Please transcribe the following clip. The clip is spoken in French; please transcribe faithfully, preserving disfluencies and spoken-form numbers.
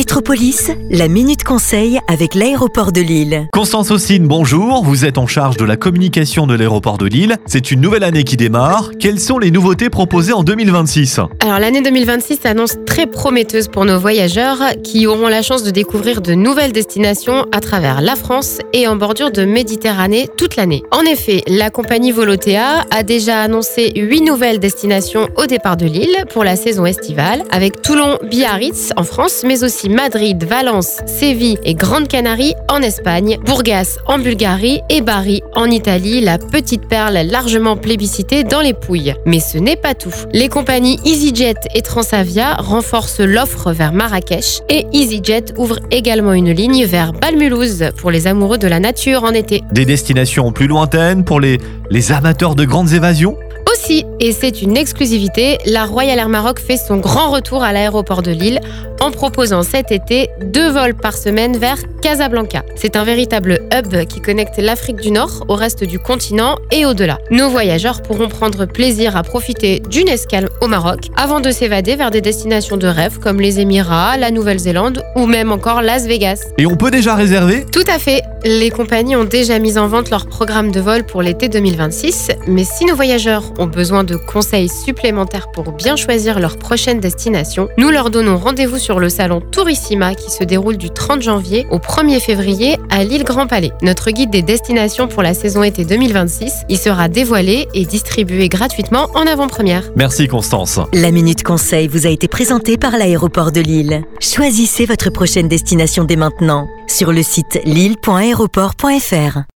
Métropolis, la Minute Conseil avec l'aéroport de Lille. Constance Haussine, bonjour. Vous êtes en charge de la communication de l'aéroport de Lille. C'est une nouvelle année qui démarre. Quelles sont les nouveautés proposées en deux mille vingt-six ? Alors l'année deux mille vingt-six s'annonce très prometteuse pour nos voyageurs qui auront la chance de découvrir de nouvelles destinations à travers la France et en bordure de Méditerranée toute l'année. En effet, la compagnie Volotea a déjà annoncé huit nouvelles destinations au départ de Lille pour la saison estivale, avec Toulon, Biarritz en France, mais aussi Madrid, Valence, Séville et Grande Canarie en Espagne, Burgas en Bulgarie et Bari en Italie, la petite perle largement plébiscitée dans les Pouilles. Mais ce n'est pas tout. Les compagnies EasyJet et Transavia renforcent l'offre vers Marrakech et EasyJet ouvre également une ligne vers Balmulhouse pour les amoureux de la nature en été. Des destinations plus lointaines pour les, les amateurs de grandes évasions ? Aussi, et c'est une exclusivité, la Royal Air Maroc fait son grand retour à l'aéroport de Lille en proposant cet été deux vols par semaine vers Casablanca. C'est un véritable hub qui connecte l'Afrique du Nord au reste du continent et au-delà. Nos voyageurs pourront prendre plaisir à profiter d'une escale au Maroc avant de s'évader vers des destinations de rêve comme les Émirats, la Nouvelle-Zélande ou même encore Las Vegas. Et on peut déjà réserver ? Tout à fait. Les compagnies ont déjà mis en vente leur programme de vol pour l'été deux mille vingt-six, mais si nos voyageurs ont besoin de conseils supplémentaires pour bien choisir leur prochaine destination, nous leur donnons rendez-vous sur le salon Tourissima qui se déroule du trente janvier au premier février à Lille Grand Palais. Notre guide des destinations pour la saison été deux mille vingt-six y sera dévoilé et distribué gratuitement en avant-première. Merci Constance. La Minute Conseil vous a été présentée par l'aéroport de Lille. Choisissez votre prochaine destination dès maintenant sur le site lille point aéroport point f r.